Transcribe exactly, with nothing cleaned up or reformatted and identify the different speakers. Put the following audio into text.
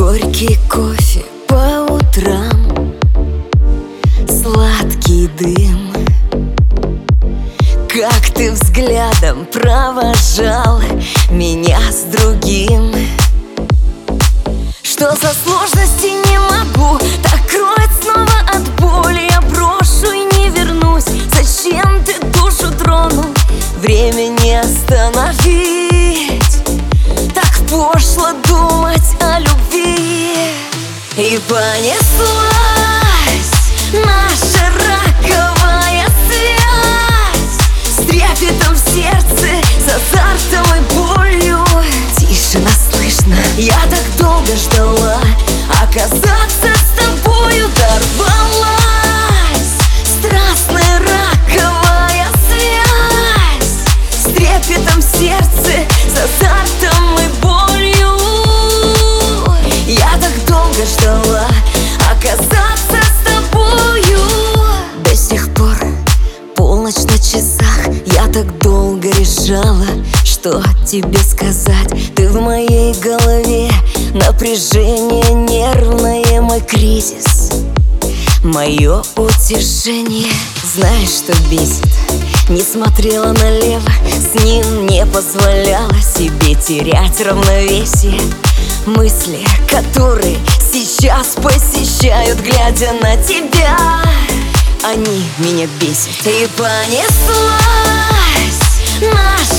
Speaker 1: Горький кофе по утрам, сладкий дым. Как ты взглядом провожал меня с другим. Что за сложности, не могу, так кроет снова от боли. Я брошу и не вернусь. Зачем ты душу тронул? Время не остановить. Так пошло думать о любви. И понеслась наша раковая связь, с трепетом в сердце, с азартом и болью. Тишина слышно, я так долго ждала оказаться с тобою. Дорвалась страстная раковая связь, с трепетом в сердце, с азартом и болью. Я так долго ждала оказаться с тобою. До сих пор полночь на часах, я так долго решала, что тебе сказать. Ты в моей голове, напряжение нервное, мой кризис, мое утешение. Знаешь, что бесит? Не смотрела налево, с ним не позволяла себе терять равновесие. Мысли, которые сейчас посещают, глядя на тебя, они меня бесят. И понеслась наша